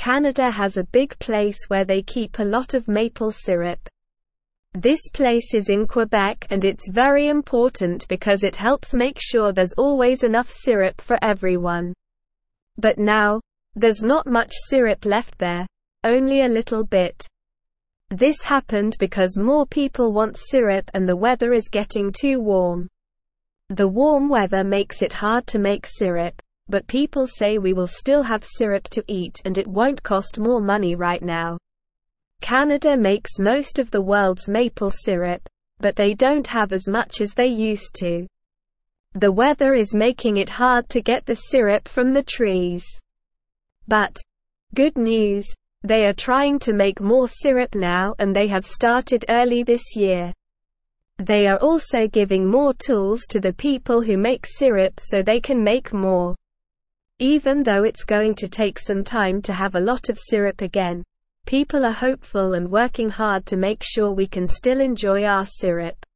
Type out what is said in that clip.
Canada has a big place where they keep a lot of maple syrup. This place is in Quebec, and it's very important because it helps make sure there's always enough syrup for everyone. But now, there's not much syrup left there, only a little bit. This happened because more people want syrup and the weather is getting too warm. The warm weather makes it hard to make syrup, but people say we will still have syrup to eat and it won't cost more money right now. Canada makes most of the world's maple syrup, but they don't have as much as they used to. The weather is making it hard to get the syrup from the trees. But, good news, they are trying to make more syrup now and they have started early this year. They are also giving more tools to the people who make syrup so they can make more. Even though it's going to take some time to have a lot of syrup again, people are hopeful and working hard to make sure we can still enjoy our syrup.